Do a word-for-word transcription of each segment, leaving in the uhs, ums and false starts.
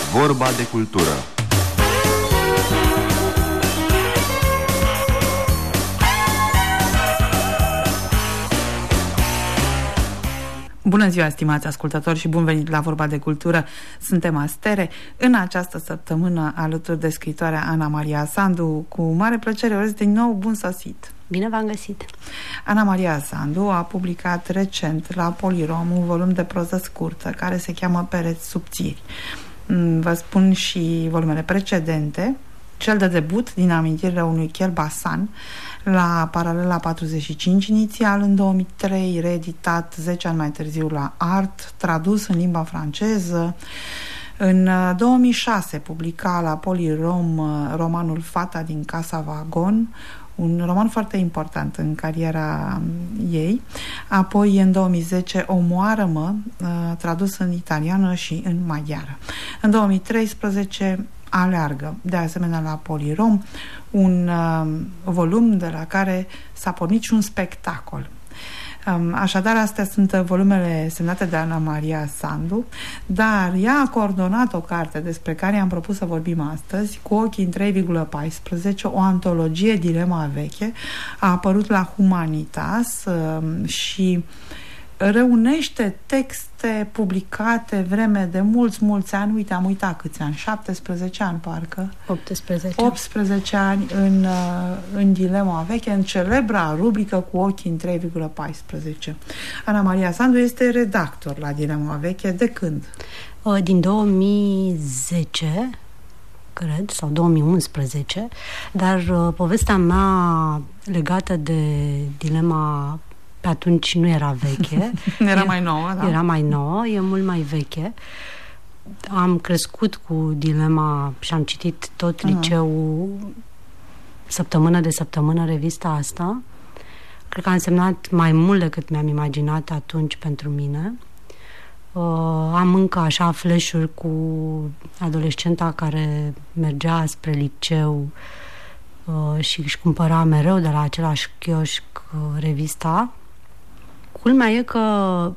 Vorba de cultură. Bună ziua, stimați ascultători, și bun venit la Vorba de Cultură. Suntem astere. În această săptămână, alături de scriitoarea Ana Maria Sandu, cu mare plăcere urez din nou bun sosit. Bine v-am găsit! Ana Maria Sandu a publicat recent la Polirom un volum de proză scurtă care se cheamă Pereți subțiri. Vă spun și volumele precedente. Cel de debut, din amintirile unui Kelbasan, la Paralela patruzeci și cinci inițial, în două mii trei reeditat zece ani mai târziu la Art, tradus în limba franceză. În două mii șase publica la Polirom romanul Fata din Casa Vagon, un roman foarte important în cariera ei. Apoi, în două mii zece, Omoară-mă, tradus în italiană și în maghiară. În două mii treisprezece, Aleargă, de asemenea la Polirom, un uh, volum de la care s-a pornit și un spectacol. Um, așadar, astea sunt volumele semnate de Ana Maria Sandu, dar ea a coordonat o carte despre care am propus să vorbim astăzi, Cu ochii în trei virgulă paisprezece, o antologie Dilema veche, a apărut la Humanitas uh, și reunește texte publicate vreme de mulți, mulți ani. Uite, am uitat câți ani, șaptesprezece ani parcă. optsprezece. optsprezece ani în, în Dilema veche, în celebra rubrică Cu ochii în trei virgulă paisprezece. Ana Maria Sandu este redactor la Dilema veche. De când? Din două mii zece, cred, sau două mii unsprezece, dar uh, povestea mea legată de Dilema pe atunci nu era veche. Era mai nouă, da? Era mai nouă, e mult mai veche. Am crescut cu Dilema și am citit tot liceul, săptămână de săptămână, revista asta. Cred că a însemnat mai mult decât mi-am imaginat atunci pentru mine. Uh, am încă așa flash-uri cu adolescenta care mergea spre liceu uh, și își cumpăra mereu de la același chioșc uh, revista. Culmea e că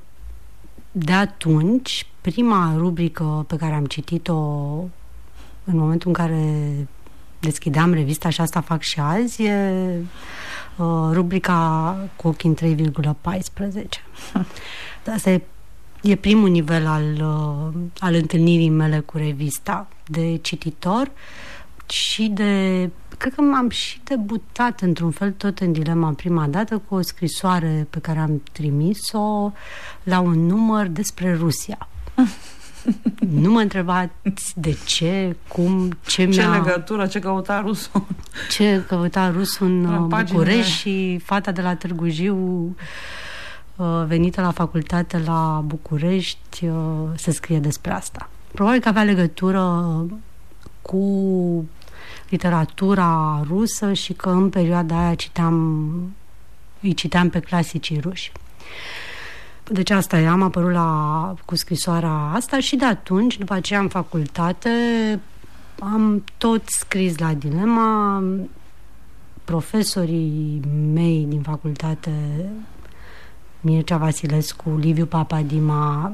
de atunci, prima rubrică pe care am citit-o în momentul în care deschideam revista, și asta fac și azi, e uh, rubrica Cu ochii în trei virgulă paisprezece. Asta e, e primul nivel al, uh, al întâlnirii mele cu revista, de cititor și de... Cred că am și debutat într-un fel tot în Dilema prima dată cu o scrisoare pe care am trimis-o la un număr despre Rusia. Nu mă întrebați de ce, cum, ce, ce mi-a... legătură, ce căuta rusul. Ce căuta rusul în la București și fata de la Târgu Jiu venită la facultate la București să scrie despre asta. Probabil că avea legătură cu literatura rusă și că în perioada aia citeam, îi citeam pe clasicii ruși. Deci asta e, am apărut la, cu scrisoarea asta și de atunci, după aceea în facultate, am tot scris la Dilema. Profesorii mei din facultate, Mircea Vasilescu, Liviu Papadima,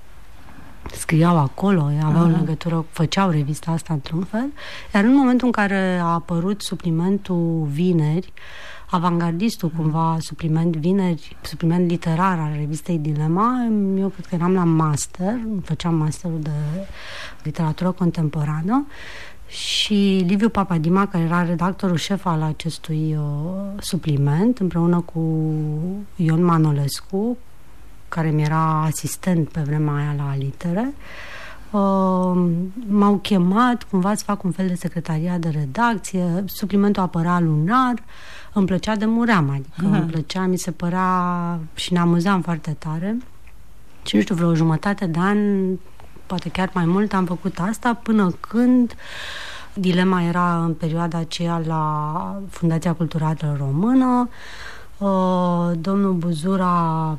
scriau acolo, aveau uh-huh. legătură, făceau revista asta într-un fel, iar în momentul în care a apărut suplimentul Vineri, avangardistul uh-huh. cumva, supliment Vineri, supliment literar al revistei Dilema, eu cred că eram la master, făceam masterul de literatură contemporană și Liviu Papadima, care era redactorul șef al acestui uh, supliment, împreună cu Ion Manolescu, care mi era asistent pe vremea aia la Litere, uh, m-au chemat cumva să fac un fel de secretariat de redacție. Suplimentul apărea lunar, îmi plăcea de muream, adică uh-huh. îmi plăcea, mi se părea și ne amuzam foarte tare. Și nu știu, vreo jumătate de an, poate chiar mai mult, am făcut asta până când Dilema era în perioada aceea la Fundația Culturală Română. Uh, domnul Buzura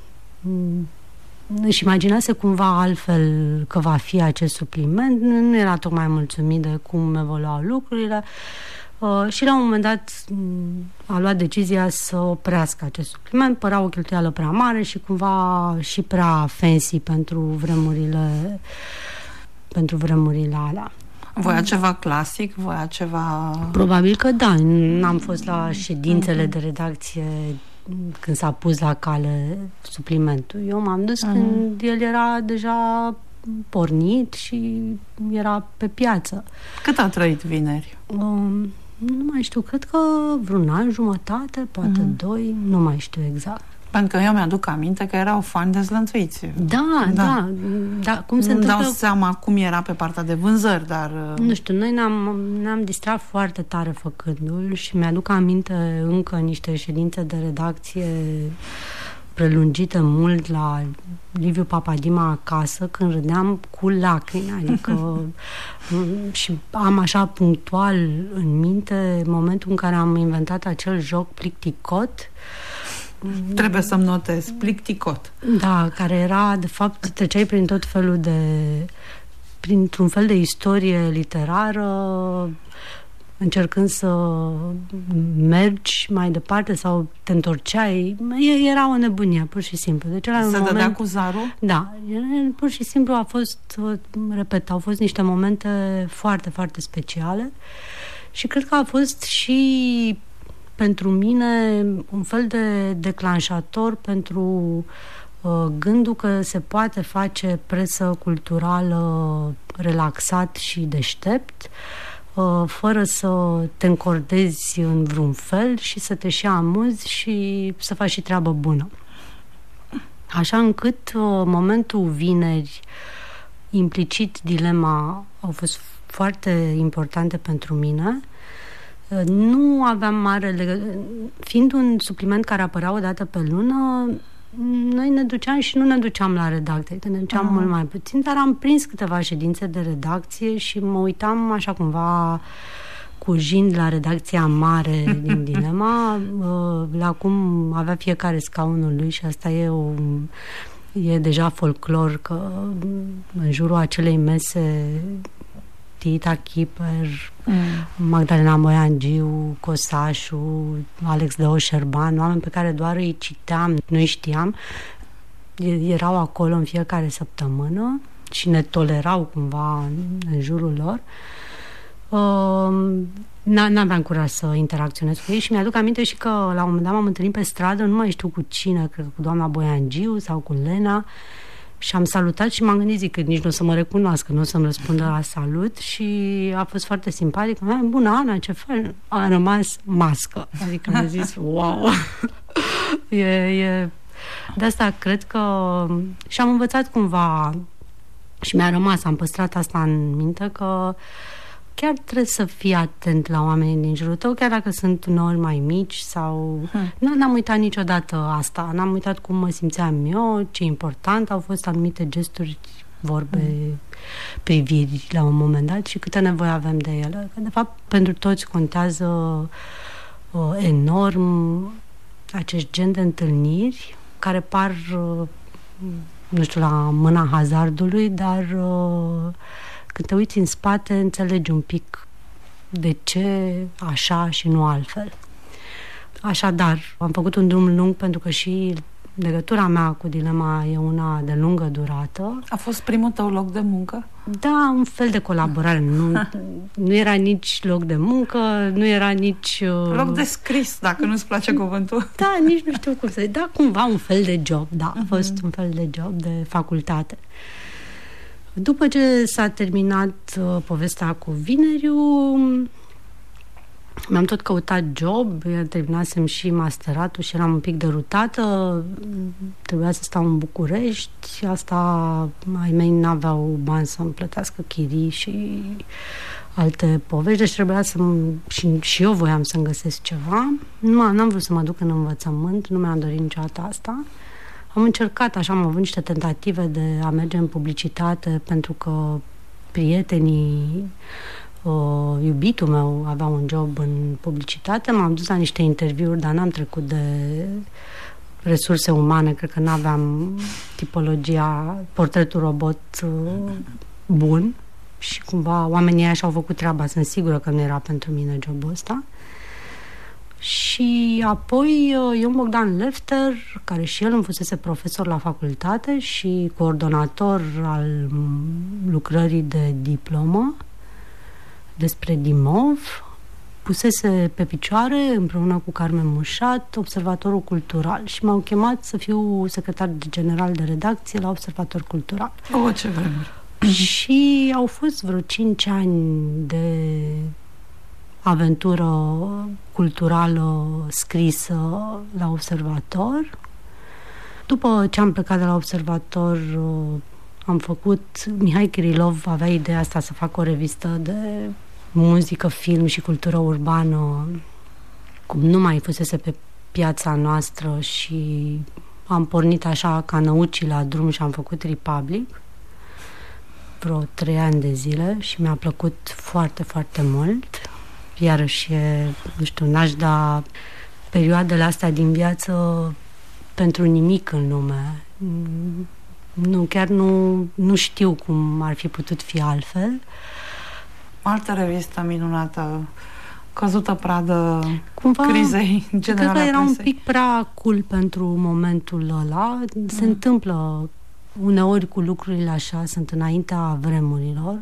își imaginase cumva altfel că va fi acest supliment, nu era tocmai mulțumit de cum evoluau lucrurile uh, și la un moment dat a luat decizia să oprească acest supliment, părea o cheltuială prea mare și cumva și prea fancy pentru vremurile pentru vremurile alea. Voia ceva clasic? Voia ceva... Probabil că da. N-am fost la ședințele de redacție când s-a pus la cale suplimentul. Eu m-am dus uh-huh. când el era deja pornit și era pe piață. Cât a trăit Vineri? Um, nu mai știu, cred că vreun an, jumătate, poate uh-huh. doi, nu mai știu exact. Pentru că eu mi-aduc aminte că erau fani dezlănțuiți. Da, da, da. da cum se nu întâmplă... dau seama cum era pe partea de vânzări, dar... Nu știu, noi ne-am, ne-am distrat foarte tare făcându-l și mi-aduc aminte încă niște ședințe de redacție prelungite mult la Liviu Papadima acasă, când râdeam cu lacrimi, adică și am așa punctual în minte momentul în care am inventat acel joc plicticot. Trebuie să-mi notez, plicticot. Da, care era, de fapt, treceai prin tot felul de... printr-un fel de istorie literară, încercând să mergi mai departe sau te întorceai. Era o nebunie, pur și simplu. Deci era Se un dădea moment... cu zarul? Da, pur și simplu a fost, repet, au fost niște momente foarte, foarte speciale și cred că a fost și pentru mine un fel de declanșator pentru uh, gândul că se poate face presă culturală relaxat și deștept, uh, fără să te încordezi în vreun fel și să te și amuzi și să faci și treabă bună. Așa încât uh, momentul Vineri, implicit dilema, au fost foarte importante pentru mine. Nu aveam mare legătură. Fiind un supliment care apărea o dată pe lună, noi ne duceam și nu ne duceam la redacție, că ne duceam uh-huh. mult mai puțin, dar am prins câteva ședințe de redacție și mă uitam așa cumva cu jind la redacția mare din Dilema, la cum avea fiecare scaunul lui și asta e o e deja folclor că în jurul acelei mese Tita Chiper, mm. Magdalena Moiangiu, Cosașu, Alex Deo Șerban, oameni pe care doar îi citeam, nu îi știam, erau acolo în fiecare săptămână și ne tolerau cumva în, în jurul lor. Uh, n-aveam curaj să interacționez cu ei și mi-aduc aminte și că la un moment dat m-am întâlnit pe stradă, nu mai știu cu cine, cred că cu doamna Boiangiu sau cu Lena, și am salutat și m-am gândit, zic, că nici nu o să mă recunoască, nu o să-mi răspundă la salut și a fost foarte simpatic. Bună, Ana, ce faci? A rămas mască. Adică mi-a zis, wow! e, e... De asta cred că... Și am învățat cumva și mi-a rămas, am păstrat asta în minte, că chiar trebuie să fii atent la oamenii din jurul tău, chiar dacă sunt uneori mai mici sau... Hmm. Nu, n-am uitat niciodată asta. N-am uitat cum mă simțeam eu, ce important au fost anumite gesturi, vorbe, hmm. priviri la un moment dat și câtă nevoie avem de ele. Că, de fapt, pentru toți contează uh, enorm acest gen de întâlniri care par, uh, nu știu, la mâna hazardului, dar... Uh, când te uiți în spate, înțelegi un pic de ce așa și nu altfel. Așadar, am făcut un drum lung pentru că și legătura mea cu Dilema e una de lungă durată. A fost primul tău loc de muncă? Da, un fel de colaborare. Nu, nu era nici loc de muncă, nu era nici... Uh... Loc de scris, dacă nu-ți place cuvântul. Da, nici nu știu cum să zic. Da, cumva un fel de job, da. A fost uh-huh. un fel de job de facultate. După ce s-a terminat uh, povestea cu Vineriu, mi-am tot căutat job, terminasem și masteratul și eram un pic derutată, trebuia să stau în București, asta ai mei n-aveau bani să-mi plătească chirii și alte povești, deci trebuia să și, și eu voiam să-mi găsesc ceva. Nu, n-am vrut să mă duc în învățământ, nu mi-am dorit niciodată asta. Am încercat, așa, am avut niște tentative de a merge în publicitate pentru că prietenii, uh, iubitul meu avea un job în publicitate. M-am dus la niște interviuri, dar n-am trecut de resurse umane. Cred că n-aveam tipologia, portretul robot uh, bun și cumva oamenii ăia și-au făcut treaba. Sunt sigură că nu era pentru mine jobul ăsta. Și apoi Ion Bogdan Lefter, care și el îmi fusese profesor la facultate și coordonator al lucrării de diplomă despre Dimov, pusese pe picioare, împreună cu Carmen Mușat, Observatorul Cultural și m-au chemat să fiu secretar general de redacție la Observator Cultural. O, ce vremuri! Și au fost vreo cinci ani de aventură culturală scrisă la Observator. După ce am plecat de la Observator, am făcut... Mihai Kirilov avea ideea asta să facă o revistă de muzică, film și cultură urbană, cum nu mai fusese pe piața noastră, și am pornit așa ca năucii la drum și am făcut Republic vreo trei ani de zile și mi-a plăcut foarte, foarte mult. Iarăși, e, nu știu, n-aș da perioadele astea din viață pentru nimic în lume. Nu, chiar nu, nu știu cum ar fi putut fi altfel. Altă revistă minunată, căzută pradă cumva, crizei generale. Cred că era un pic prea cool pentru momentul ăla. Se mm. întâmplă uneori cu lucrurile așa, sunt înaintea vremurilor.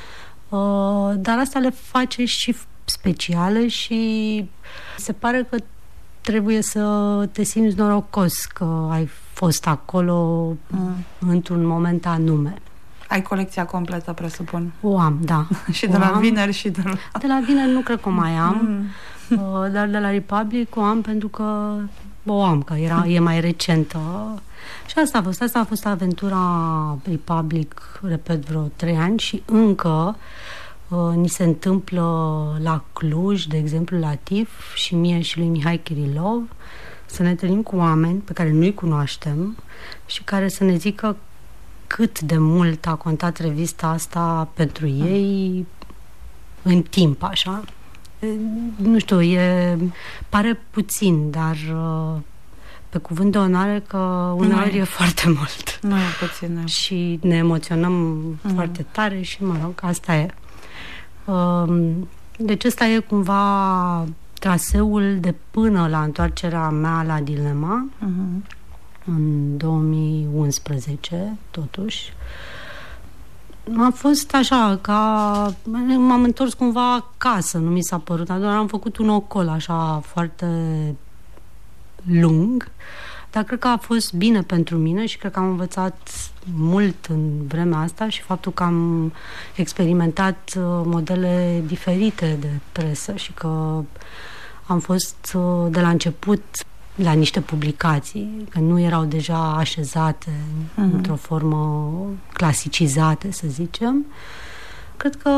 Uh, dar asta le face și speciale și se pare că trebuie să te simți norocos că ai fost acolo mm. într-un moment anume. Ai colecția completă, presupun? O am, da. Și de o la am. vineri și de la... De la vineri nu cred că o mai am, mm. dar de la Republic o am pentru că o am, că era, e mai recentă. Și asta a fost, asta a fost aventura Republic, repet, vreo trei ani și încă uh, ni se întâmplă la Cluj, de exemplu, la T I F și mie și lui Mihai Kirilov să ne întâlnim cu oameni pe care nu-i cunoaștem și care să ne zică cât de mult a contat revista asta pentru ei în timp, așa. Nu știu, e, pare puțin, dar pe cuvânt de onoare că uneori e foarte mult. Nu e puțin, nu. Și ne emoționăm mm. foarte tare și, mă rog, asta e. Deci ăsta e cumva traseul de până la întoarcerea mea la Dilema. Mm-hmm. În două mii unsprezece, totuși. A fost așa, ca... M-am întors cumva acasă, nu mi s-a părut, doar am făcut un ocol așa foarte lung, dar cred că a fost bine pentru mine și cred că am învățat mult în vremea asta și faptul că am experimentat modele diferite de presă și că am fost de la început la niște publicații, că nu erau deja așezate uh-huh. într-o formă clasicizate, să zicem. Cred că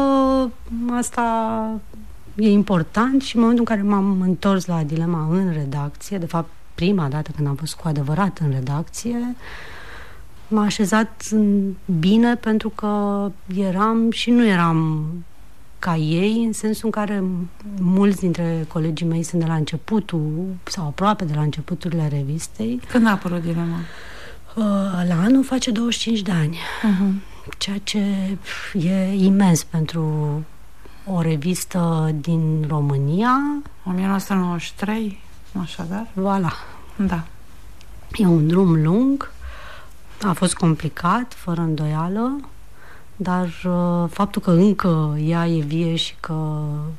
asta e important și în momentul în care m-am întors la Dilema în redacție, de fapt prima dată când am fost cu adevărat în redacție, m-a așezat bine pentru că eram și nu eram ca ei, în sensul în care mulți dintre colegii mei sunt de la începutul sau aproape de la începuturile revistei. Când a apărut Dilema? La anul face douăzeci și cinci de ani. Uh-huh. Ceea ce e imens pentru o revistă din România. o mie nouă sute nouăzeci și trei, așadar? Voilà. Da. E un drum lung, a fost complicat, fără îndoială, dar uh, faptul că încă ea e vie și că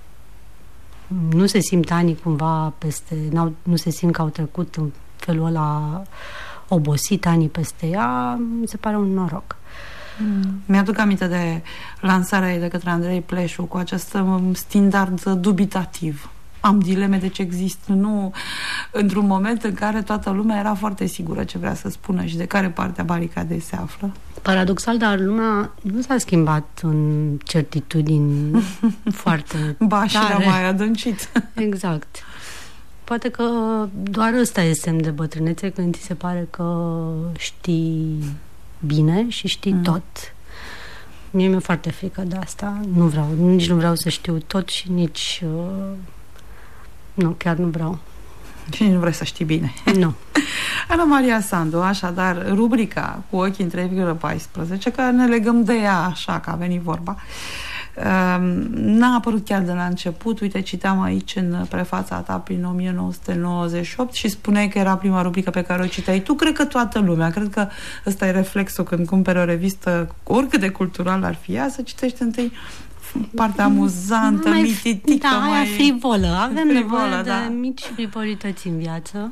nu se simt anii cumva peste, n-au, nu se simt că au trecut în felul ăla obosit anii peste ea, mi se pare un noroc. Mm. Mi-aduc aminte de lansarea ei de către Andrei Pleșu cu acest standard dubitativ. Am dileme, deci există, nu într-un moment în care toată lumea era foarte sigură ce vrea să spună și de care parte a baricadei se află. Paradoxal, dar lumea nu s-a schimbat în certitudini foarte ba, și tare. l-a mai adâncit. Exact. Poate că doar ăsta e semn de bătrânețe, când ți se pare că știi bine și știi mm. tot. Mie mi-e foarte frică de asta. Nu vreau, nici nu vreau să știu tot și nici... Uh, nu, chiar nu vreau. Și nu vrei să știi bine. Nu. Ana Maria Sandu, așadar, rubrica cu ochii în trei virgulă paisprezece, că ne legăm de ea așa, că a venit vorba. N-a apărut chiar de la început. Uite, citeam aici în prefața ta prin o mie nouă sute nouăzeci și opt și spuneai că era prima rubrică pe care o citeai tu. Cred că toată lumea, cred că ăsta e reflexul când cumperi o revistă, oricât de cultural ar fi ea, să citești întâi partea amuzantă, mai, mititică, da, mai... frivolă. Avem frivolă, nevoie da. de mici frivolități în viață.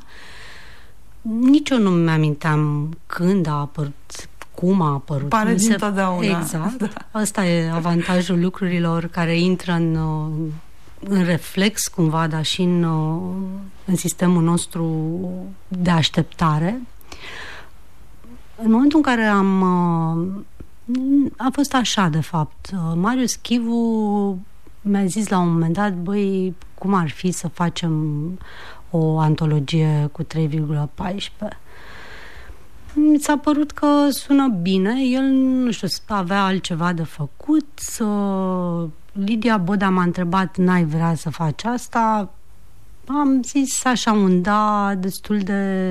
Nici eu nu mi-aminteam când a apărut, cum a apărut. Pare se... dintotdeauna. Exact. Da. Asta e avantajul lucrurilor care intră în, în reflex cumva, dar și în, în sistemul nostru de așteptare. În momentul în care am... A fost așa, de fapt. Marius Chivu mi-a zis la un moment dat, băi, cum ar fi să facem o antologie cu trei virgulă paisprezece. Mi s-a părut că sună bine. El, nu știu, avea altceva de făcut. Lidia Boda m-a întrebat, n-ai vrea să faci asta? Am zis așa un da, destul de...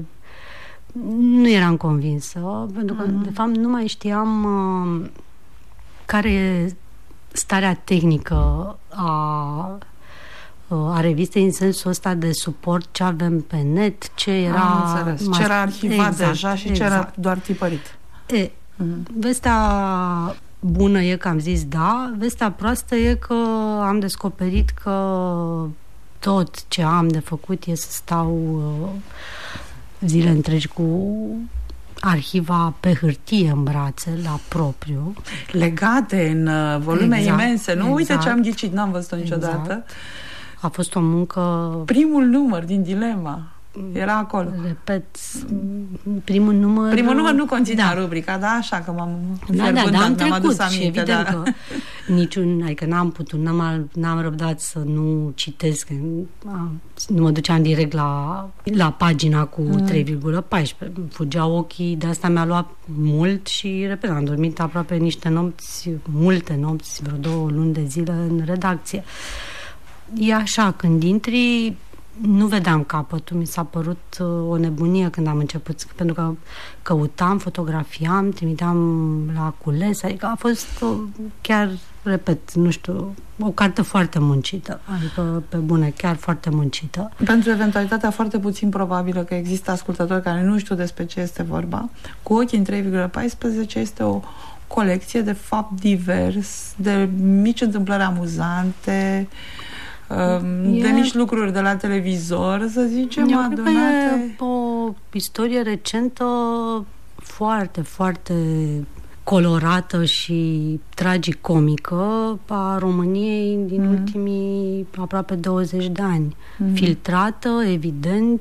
Nu eram convinsă, pentru că, mm-hmm. de fapt, nu mai știam uh, care e starea tehnică a, a revistei, în sensul ăsta de suport, ce avem pe net, ce era... Am înțeles. Ce era arhivat exact, deja și exact. ce era doar tipărit. E, mm-hmm. Vestea bună e că am zis da, vestea proastă e că am descoperit că tot ce am de făcut e să stau... Uh, zile întregi cu arhiva pe hârtie în brațe, la propriu. Legate în uh, volume exact, imense, nu? exact, Uite ce am ghicit, n-am văzut-o niciodată. Exact. A fost o muncă... Primul număr din Dilema era acolo. Repet, primul număr... Primul număr nu conținea da. rubrica, da? Așa că m-am da, da, da, am trecut aminte, și evident da. că niciun, adică n-am putut, n-am, n-am răbdat să nu citesc, nu mă duceam direct la, la pagina cu mm. trei virgulă paisprezece. Fugeau ochii, de asta mi-a luat mult și, repet, am dormit aproape niște nopți, multe nopți, vreo două luni de zile în redacție. E așa, când intri, nu vedeam capătul, mi s-a părut uh, o nebunie când am început, pentru că căutam, fotografiam, trimiteam la cules, adică a fost uh, chiar, repet, nu știu, o carte foarte muncită, adică pe bune, chiar foarte muncită. Pentru eventualitatea foarte puțin probabilă că există ascultători care nu știu despre ce este vorba, Cu ochii în trei virgulă paisprezece este o colecție de fapt divers, de mici întâmplări amuzante, de mici lucruri de la televizor, să zicem, eu adunate. cred că e o istorie recentă foarte, foarte colorată și tragicomică a României din mm. ultimii aproape douăzeci de ani. Mm. Filtrată, evident,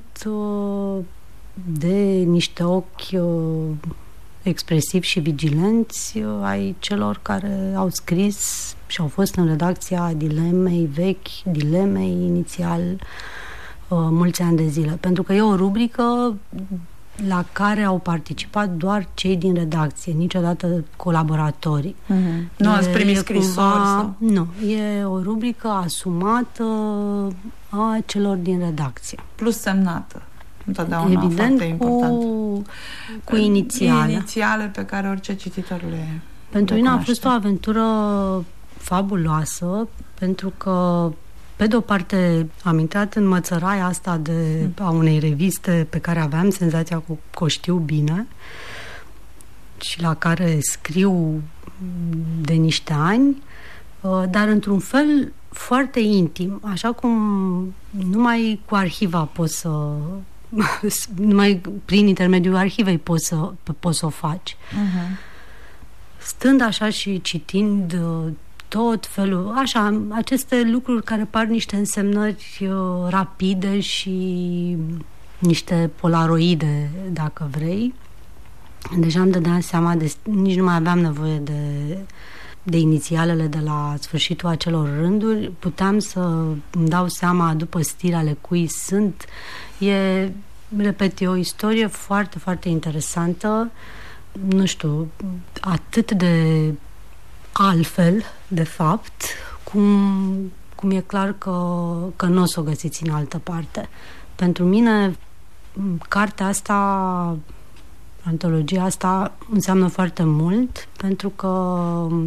de niște ochi expresivi și vigilenți ai celor care au scris și au fost în redacția Dilemei vechi, Dilemei inițial, mulți ani de zile. Pentru că e o rubrică la care au participat doar cei din redacție, niciodată colaboratorii. Mm-hmm. Nu ați primit scrisori? Sau? Nu, e o rubrică asumată a celor din redacție. Plus semnată. Întotdeauna evident, foarte important. Cu, cu inițiale. Inițiale pe care orice cititor le Pentru le mine cunoaște. A fost o aventură fabuloasă, pentru că, pe de-o parte, am intrat în mățăraia asta de, a unei reviste pe care aveam senzația că, că o știu bine și la care scriu de niște ani, dar într-un fel foarte intim, așa cum numai cu arhiva poți să numai prin intermediul arhivei poți să, poți să o faci. Uh-huh. Stând așa și citind tot felul, așa, aceste lucruri care par niște însemnări uh, rapide și niște polaroide, dacă vrei, deja îmi dădeam seama, de, nici nu mai aveam nevoie de, de inițialele de la sfârșitul acelor rânduri, puteam să îmi dau seama după stil ale cui sunt. E, repet, e o istorie foarte, foarte interesantă, nu știu, atât de altfel, de fapt, cum, cum e clar că, că nu o să o găsiți în altă parte. Pentru mine, cartea asta, antologia asta, înseamnă foarte mult, pentru că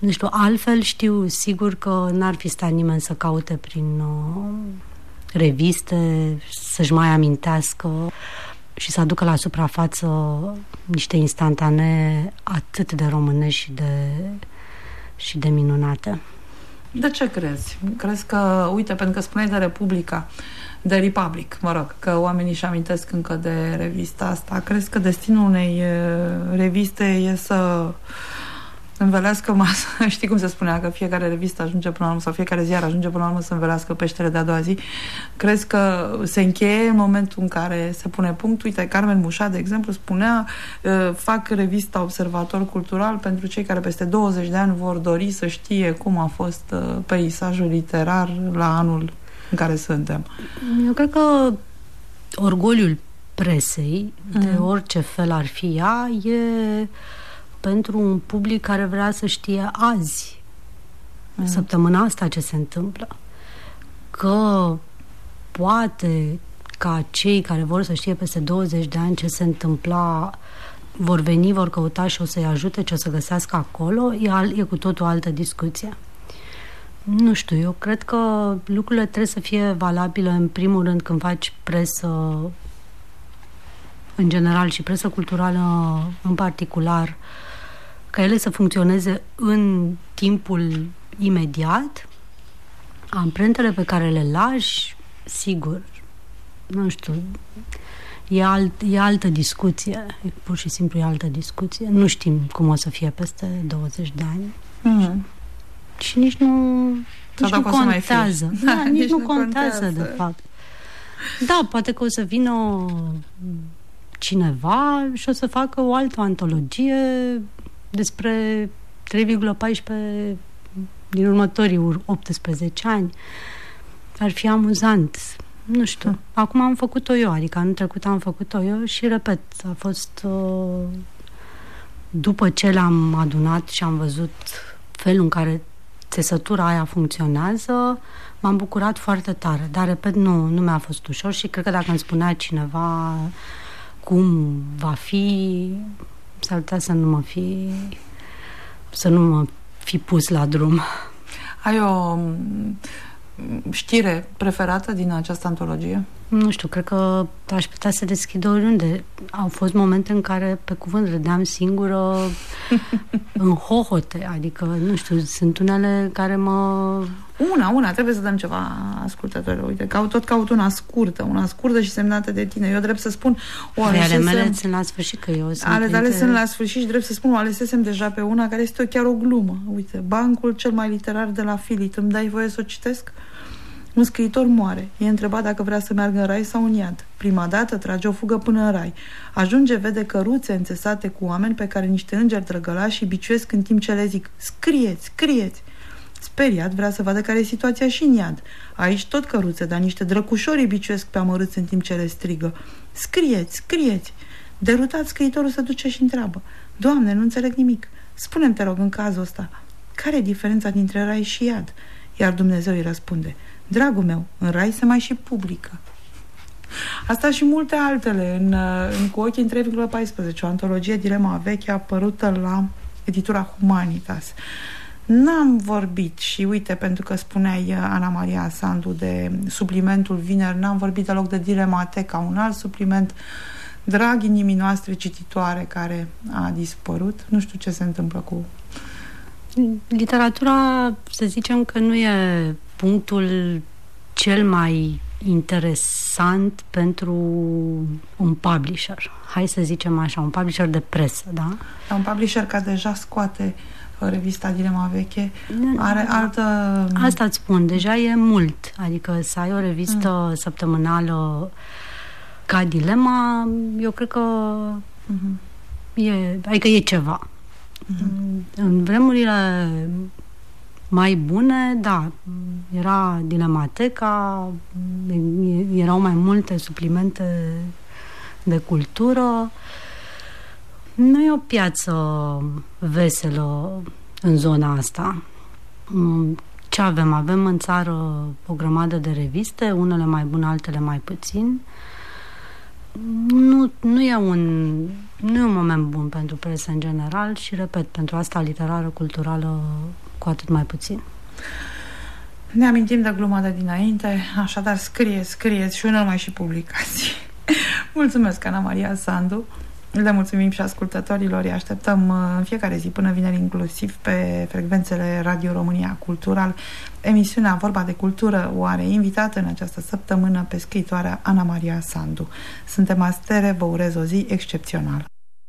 nu știu, altfel știu sigur că n-ar fi stat nimeni să caute prin uh, reviste, să-și mai amintească și să aducă la suprafață niște instantanee atât de românești și de, și de minunate. De ce crezi? Crezi că, uite, pentru că spuneai de Republica, de Republic, mă rog, că oamenii își amintesc încă de revista asta, crezi că destinul unei reviste e să învelească masa? Știi cum se spunea, că fiecare revistă ajunge până la urmă, sau fiecare ziar ajunge până la urmă să învelească peștele de a doua zi? Crezi că se încheie în momentul în care se pune punct? Uite, Carmen Mușat, de exemplu, spunea, fac revista Observator Cultural pentru cei care peste douăzeci de ani vor dori să știe cum a fost peisajul literar la anul în care suntem. Eu cred că orgoliul presei, mm. de orice fel ar fi ea, e pentru un public care vrea să știe azi, mm. săptămâna asta, ce se întâmplă. Că poate ca cei care vor să știe peste douăzeci de ani ce se întâmpla vor veni, vor căuta și o să-i ajute ce o să găsească acolo, e, al, e cu totul altă discuție. Nu știu, eu cred că lucrurile trebuie să fie valabile în primul rând când faci presă în general și presă culturală în particular, ca ele să funcționeze în timpul imediat. Amprentele pe care le lași, sigur, nu știu, e, alt, e altă discuție, pur și simplu e altă discuție. Nu știm cum o să fie peste douăzeci de ani. Mm. Și nici nu, nici nu contează. Da, nici, nici nu, nu contează, contează, de fapt. Da, poate că o să vină cineva și o să facă o altă antologie despre trei virgulă paisprezece din următorii optsprezece ani. Ar fi amuzant. Nu știu. Hmm. Acum am făcut-o eu, adică anul trecut am făcut-o eu și, repet, a fost uh, după ce le-am adunat și am văzut felul în care țesătura aia funcționează, m-am bucurat foarte tare. Dar, repet, nu, nu mi-a fost ușor și cred că dacă îmi spunea cineva cum va fi, s-ar putea să nu mă fi să nu mă fi pus la drum. Ai o știre preferată din această antologie? Nu știu, cred că aș putea să deschid oriunde. Au fost momente în care, pe cuvânt, râdeam singură în hohote, adică, nu știu, sunt unele care mă... Una, una, trebuie să dăm ceva ascultătorilor. Uite, caut, tot caut una scurtă, una scurtă și semnată de tine. Eu drept să spun... O alesesem, ale mele sunt la sfârșit, că eu sunt... Ale tale sunt la sfârșit și drept să spun, o alesesem deja pe una care este chiar o glumă. Uite, Bancul cel mai literar de la Filit. Îmi dai voie să o citesc? Un scriitor moare. E întrebat dacă vrea să meargă în rai sau în iad. Prima dată trage o fugă până în rai. Ajunge, vede căruțe înțesate cu oameni pe care niște îngeri drăgălași și biciuiesc în timp ce le zic: scrieți, scrieți! Speriat, vrea să vadă care e situația și în iad. Aici tot căruțe, dar niște drăcușori biciuiesc pe amărâți în timp ce le strigă: scrieți, scrieți! Derutat, scriitorul se duce și întreabă: Doamne, nu înțeleg nimic. Spune-mi, te rog, în cazul ăsta, care e diferența dintre rai și iad? Iar Dumnezeu îi răspunde: dragul meu, în rai se mai și publică. Asta și multe altele în, în Cu ochii în trei virgulă paisprezece, o antologie Dilema veche apărută la editura Humanitas. N-am vorbit și uite, pentru că spuneai, Ana Maria Sandu, de suplimentul vineri, n-am vorbit deloc de Dilemateca, un alt supliment drag inimii noastre cititoare care a dispărut. Nu știu ce se întâmplă cu... Literatura, să zicem că nu e punctul cel mai interesant pentru un publisher. Hai să zicem așa, un publisher de presă, da? Un publisher care deja scoate revista Dilema veche, are altă... Asta îți spun, deja e mult. Adică să ai o revistă mm. săptămânală ca Dilema, eu cred că mm-hmm. e, adică e ceva. Mm-hmm. În vremurile mai bune, da, era Dilemateca, erau mai multe suplimente de cultură. Nu e o piață veselă în zona asta. Ce avem? Avem în țară o grămadă de reviste, unele mai bune, altele mai puțin. Nu, nu e un nu e un moment bun pentru presă în general și, repet, pentru asta literară, culturală, cu atât mai puțin. Ne amintim de gluma de dinainte, așadar scrieți, scrieți și unor mai și publicații. Mulțumesc, Ana Maria Sandu. Le mulțumim și ascultătorilor. Îi așteptăm în fiecare zi până vineri, inclusiv pe frecvențele Radio România Cultural. Emisiunea Vorba de Cultură o are invitată în această săptămână pe scriitoarea Ana Maria Sandu. Suntem Astere, vă urez o zi excepțională.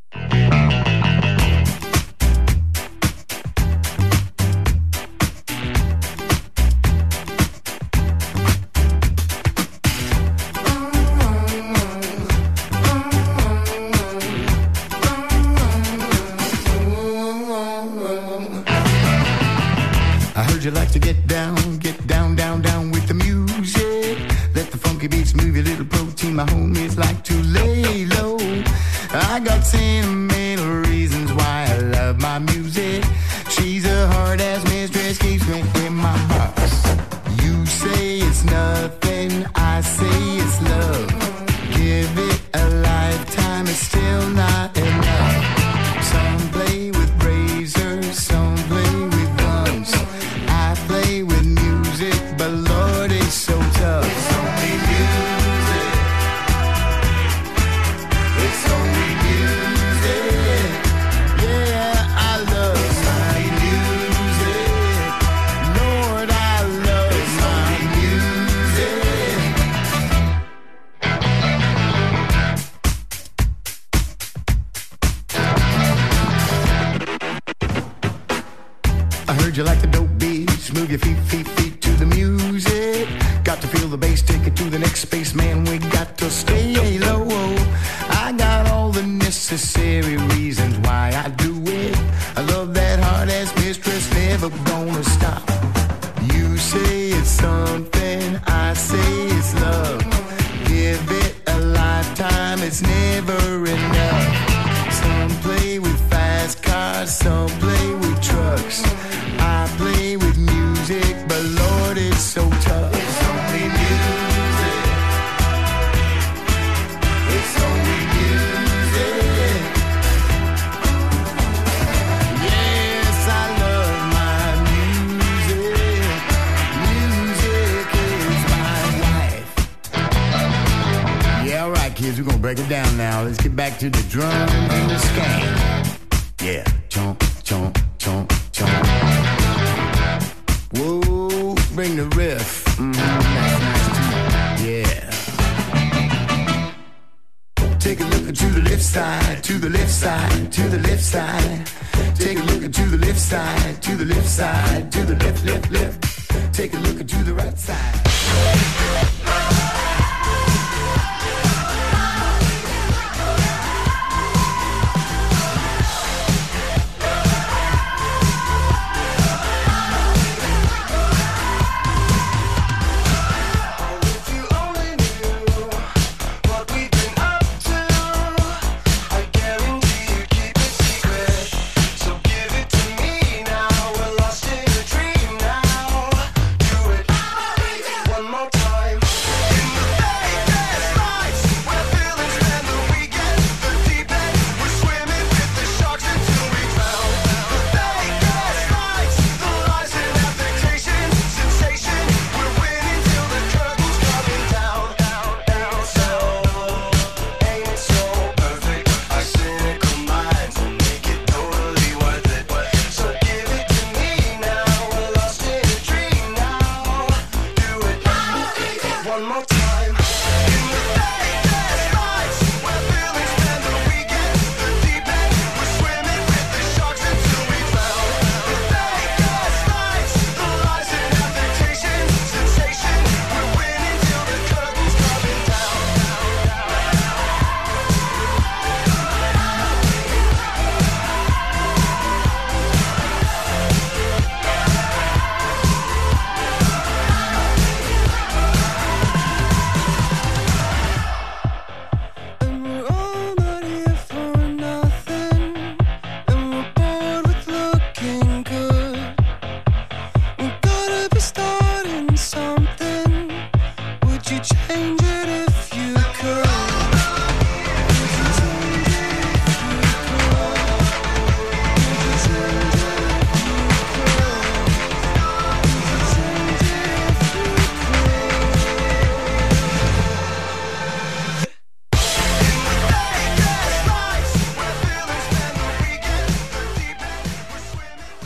You like to get down, get down, down, down with the music. Let the funky beats move your little protein. My homies like to lay low. I got sentimental reasons why I love my music. She's a hard-ass mistress, keeps me in my box. You say it's nothing, I say it's love. Give it a lifetime, it's still not enough. Some play with razors, some play with guns. Play with music, but Lord, it's so tough. It's only music. It's only music. Yeah, I love my music. Lord, I love my music. I heard you like the dope beat. Move your feet, feet, feet to the music. Got to feel the bass, take it to the next space, man. We got to stay low. I got all the necessary reasons why I do it. I love that hard-ass mistress, never gonna stop. You say it's something, I say it's love. Give it a lifetime, it's never enough. Some play with fast cars, some play with trucks. I play with music, but Lord, it's so tough. It's only music. It's only music. Yes, I love my music. Music is my life. Yeah, all right, kids, we're gonna break it down now. Let's get back to the drum and the skank. Yeah, chomp, chomp, chomp, chomp. Whoa, bring the riff. Mm-hmm, that's nice too. Yeah. Take a look to the left side, to the left side, to the left side. Take a look to the left side, to the left side, to the left, left, left. Take a look to the right side.